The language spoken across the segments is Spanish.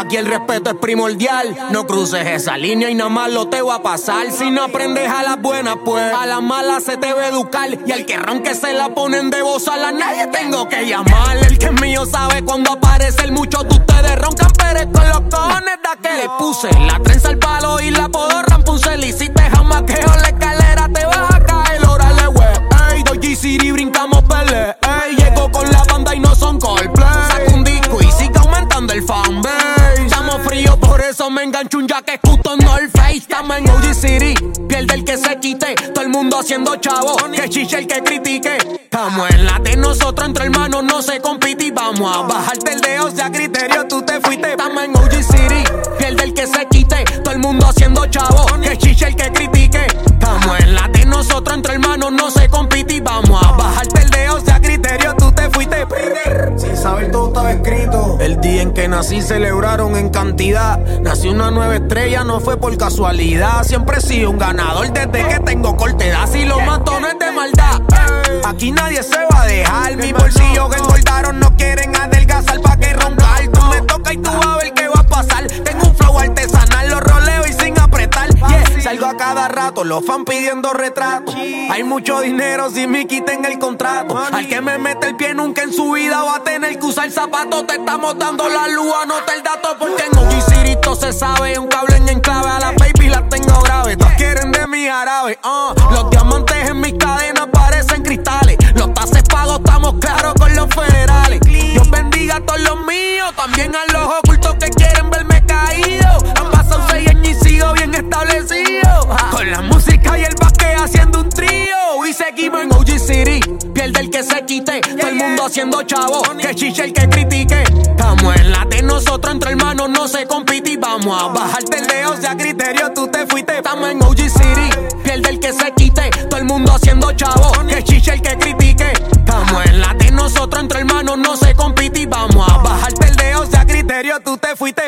Aquí el respeto es primordial. No cruces esa línea y nada más lo te va a pasar. Si no aprendes a las buenas, pues a las malas se te va a educar. Y al que ronque se la ponen de bozal, a nadie tengo que llamar. El que es mío sabe cuando aparece el mucho de ustedes roncan, pero con los cojones da que le puse la trenza al palo y la podorran puncel. Y si te jamaqueo la escalera te vas a caer. Órale, wey, ey, doy City, brincamos pele. Ey, llego con la banda y no son Coldplay. Saco un disco y sigue aumentando el fanbase. Estamos fríos, por eso me engancho un jacket custom North Face. Estamos en OG City, pierde el que se quite. Todo el mundo haciendo chavo, que chiche el que critique. Estamos en la de nosotros, entre hermanos no se compite. Y vamos a bajarte el dedo, si a criterio tú te fuiste. Estamos en OG City, pierde el que se quite. Todo el mundo haciendo chavo, que chiche el que critique. Estamos en la de nosotros, entre hermanos no se compite. Y vamos a bajarte el dedo, si a criterio tú te fuiste. Sin saber todo estaba escrito. El día en que nací celebraron en cantidad. Nací una nueva estrella, no fue por casualidad. Siempre he sido un ganador desde que tengo corta edad. Si lo mato no es de maldad, aquí nadie se va a dejar. Mi bolsillo que engordaron no quieren adelgazar pa' que roncar. Tú me toca y tú vas a ver qué va a pasar. Tengo un flow artesanal, lo roleo y sin apretar. Salgo a cada rato, los fans pidiendo retratos. Hay mucho dinero si me quiten el contrato. Al que me mete el pie nunca en su vida va a tener que usar zapatos. Te estamos dando la luz, anota el dato porque en OG City todo se sabe. Un cable en enclave, a las baby las tengo grave. Todas quieren de mi árabe. Los diamantes en mis cadenas parecen cristales. Los tases pagos, estamos claros con los federales. Dios bendiga a todos los míos, también a los ocultos que quieren verme caído. Han pasado 6 años y sigo bien establecido. Con la música y el basque haciendo un trío. Y seguimos en OG City, pierde el que se quite. Todo el mundo haciendo chavo, que chiche el que critique. Estamos en la de nosotros, entre hermanos no se compite. Y vamos a bajarte el dedo, si a criterio tú te fuiste. Estamos en OG City, pierde el que se quite. Todo el mundo haciendo chavo, que chiche el que critique. Estamos en la de nosotros, entre hermanos no se compite. Y vamos a bajarte el dedo, si a criterio tú te fuiste.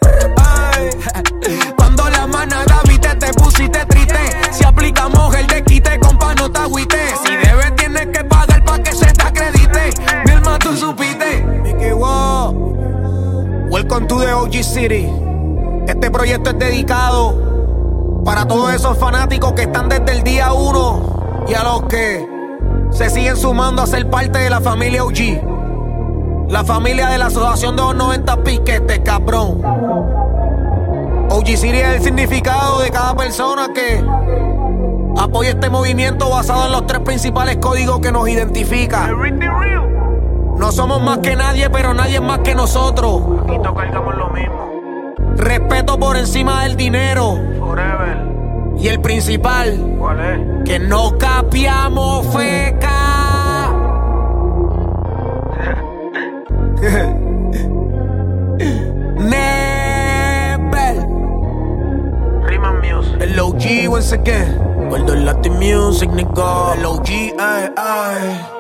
Cuando la manada viste te pusiste triste. Si aplicamos el de quite, compa no te agüites. Si debes tienes que pagar pa' que se te acredite. Mi hermano tú supiste. Mickey Wow, welcome to the OG City. Este proyecto es dedicado para todos esos fanáticos que están desde el día 1 y a los que se siguen sumando a ser parte de la familia OG. La familia de la asociación de los 90 piquetes, cabrón. OG City es el significado de cada persona que apoya este movimiento basado en los 3 principales códigos que nos identifican. No somos más que nadie, pero nadie es más que nosotros. Aquí todos cargamos lo mismo. Respeto por encima del dinero. Forever. Y el principal, ¿Cuál es? que no capiamos feca. Nebel. Rhythm Music. El OG once again. Guardo el Latin Music, nigga. El OG, ay, ay.